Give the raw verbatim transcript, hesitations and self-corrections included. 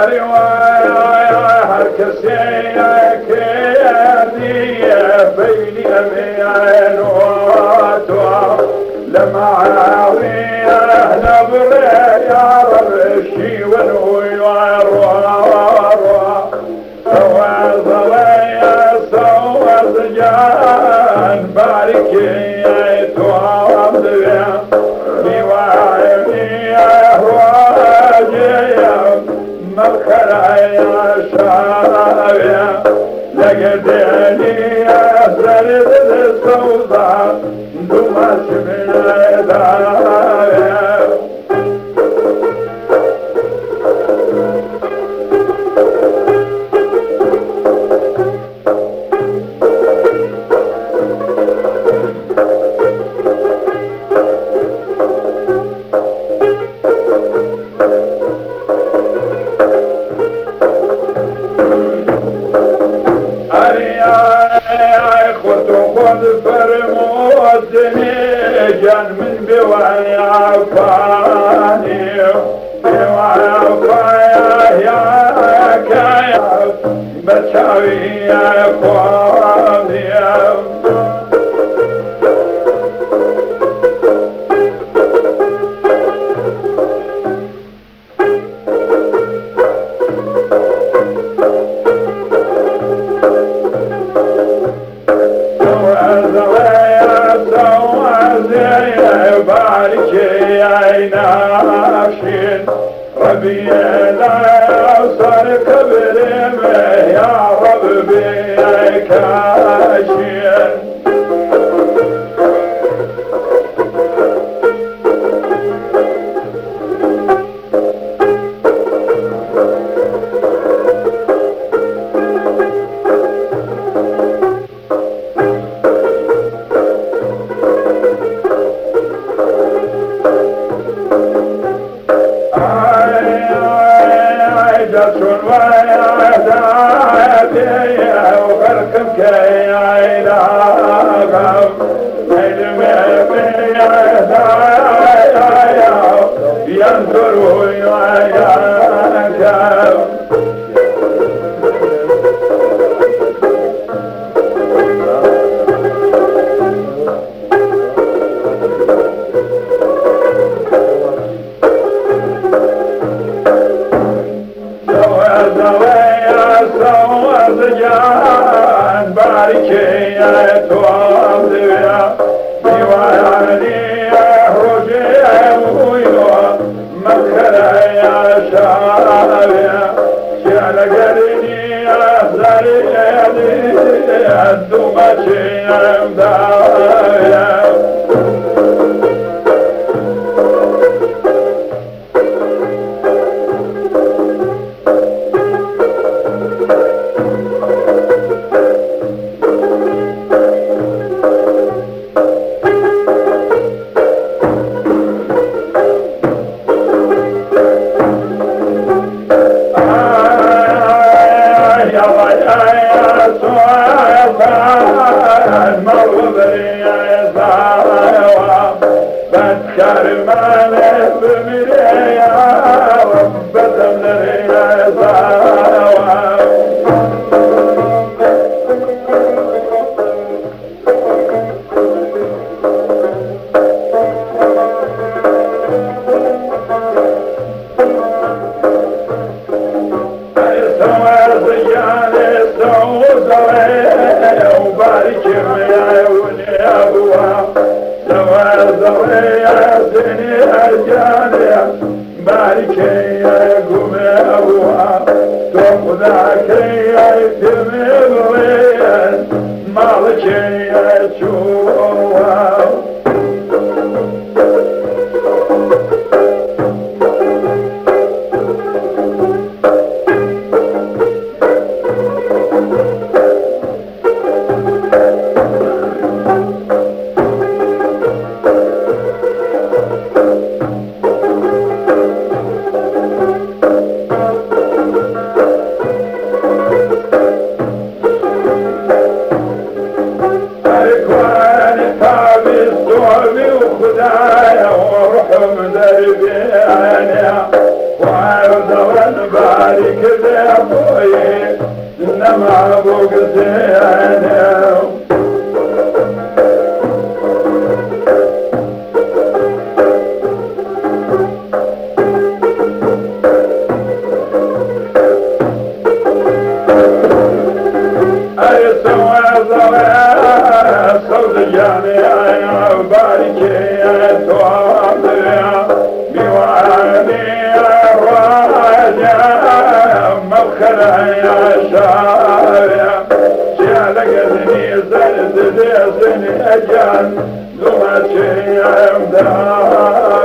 هر کسی که بینی امین و تو لمعاوی نبر یا رشی ونوی و رواروا سوازوی سواز جان بارکی تو عبدوی دیوانی احواجیم مخرای شاوی لگدنی زرد سوزا دوماش من داوی فرمودني جان من بواي عفاني بواي عفايا يا كايا بتشاوي يا قاضي باركي عيناشين ربي لا صار كبرم يا ربي كاشين شون وعداتي وغركم كي عيناكم علمي بيدايا ينظروا يعيناكم جان باركي تو عبدويا ديواني رجي ويوا مكرا يا شاويا شال قرني أهزري الدمشي أمداويا كرمان بمريا وبدم ريا وبارك يا ولي ابوها زوازوياتني الجانية باركي يا قوم ابوها تخذاكي يا تمي بغيان مالكي يا تشوفها Tabii دربينا وعرض ونبارك ذابوي إنما أبوك زينا أي سوى زوى صوت جامعي بارك يا تواب يا بيواني الراجع مبخرة يا شارع شالك ذني زلزل زني أجان ذو ما شيء